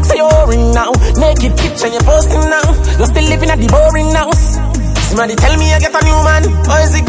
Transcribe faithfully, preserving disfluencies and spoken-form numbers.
say you're boring now. Naked picture you're posting now. You're still living at the boring house. Somebody tell me I get a new man. Or is it